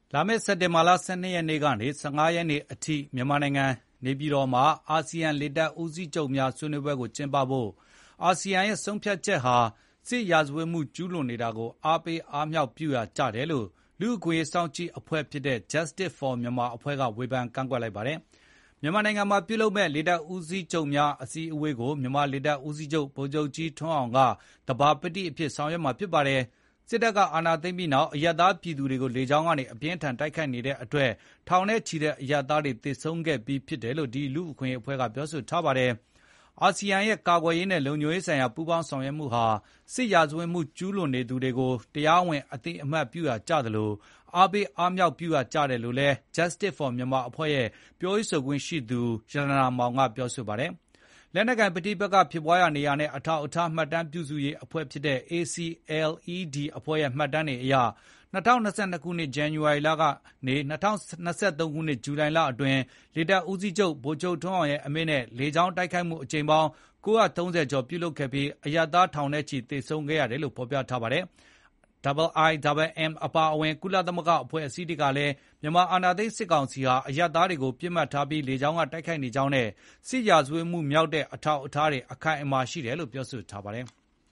လာမယ့်စက်တင်ဘာလ12ရက်နေ့ကနေ15ရက်နေ့အထိမြန်မာနိုင်ငံနေပြည်တော်မှာအာဆီယံလေတပ်ဦးစီးချုပ်များဆွေးနွေးပွဲကိုကျင်းပဖို့အာဆီယံရဲ့ဆုံးဖြတ်ချက်ဟာစစ်ရာဇဝတ်မှုကျူးလွန်နေတာကိုအားပေးအားမြှောက်ပြုရာကျတယ်လို့လူ့အခွင့်အရေးစောင့်ကြည့်အဖွဲ့ဖြစ်တဲ့ Justice for Myanmar အဖွဲ့ကဝေဖန်ကန့်ကွက်လိုက်ပါတယ်။မြန်မာနိုင်ငံမှာပြုလုပ်မဲ့လေတပ်ဦးစီးချုပ်များအစည်းအဝေးကိုမြန်မာလေတပ်ဦးစီးချုပ်ဗိုလ်ချုပ်ကြီးထွန်းအောင်ကတဘာပတိအဖြစ်ဆောင်ရွက်မှာဖြစ်ပါတယ်။စစ်တပ်ကအာဏာသိမ်းပြီးနောက်အရပ်သားပြည်သူတွေကိုလေကြောင်းကနေအပြင်းထန်တိုက်ခိုက်နေတဲ့အတွက်ထောင်နဲ့ချီတဲ့အရပ်သားတွေသေဆုံးခဲ့ပြီးဖြစ်တယ်လို့ဒီလူ့အခွင့်အရေးအဖွဲ့ကပြောဆိုထားပါတယ်။အာဆီယံရဲ့ကာကွယ်ရေးနဲ့လုံခြုံရေးဆိုင်ရာပူးပေါင်းဆောင်ရွက်မှုဟာစစ်ရာဇဝတ်မှုကျူးလွန်နေသူတွေကိုတရားဝင်အသိအမှတ်ပြုရာကျသလိုအားပေးအားမြှောက်ပြုရာကျတယ်လို့လည်း Justice for Myanmar အဖွဲ့ရဲ့ပြောရေးဆိုခွင့်ရှိသူရတနာမောင်ကပြောဆိုပါတယ်။လက်နက်ကိုင်ပဋိပက္ခဖြစ်ပွားရာနေရာနဲ့အထောက်အထားမှတ်တမ်းပြုစုရေးအဖွဲ့ဖြစ်တဲ့ ACLED အဖွဲ့ရဲ့မှတ်တမ်းတွေအရ2022ခုနှစ်ဇန်နဝါရီလကနေ2023ခုနှစ်ဇူလိုင်လအတွင်းလေတပ်ဦးစီးချုပ်ဗိုလ်ချုပ်ထွန်းအောင်ရဲ့အမိန့်နဲ့လေကြောင်းတိုက်ခိုက်မှုအကြိမ်ပေါင်း930ကျော်ပြုလုပ်ခဲ့ပြီးအရပ်သားထောင်နဲ့ချီသေဆုံးခဲ့ရတယ်လို့ဖော်ပြထားပါတယ်။ IIMM အပါအဝင်ကုလသမဂ္ဂအဖွဲ့အစည်းတွေကလည်းမြန်မာအာဏာသိမ်းစစ်ကောင်စီဟာအရပ်သားတွေကိုပြစ်မှတ်ထားပြီးလေကြောင်းကတိုက်ခိုက်နေကြောင်းနဲ့စစ်ရာဇဝတ်မှုမြောက်တဲ့အထောက်အထားတွေအခိုင်အမာရှိတယ်လို့ပြောဆိုထားပါတယ်။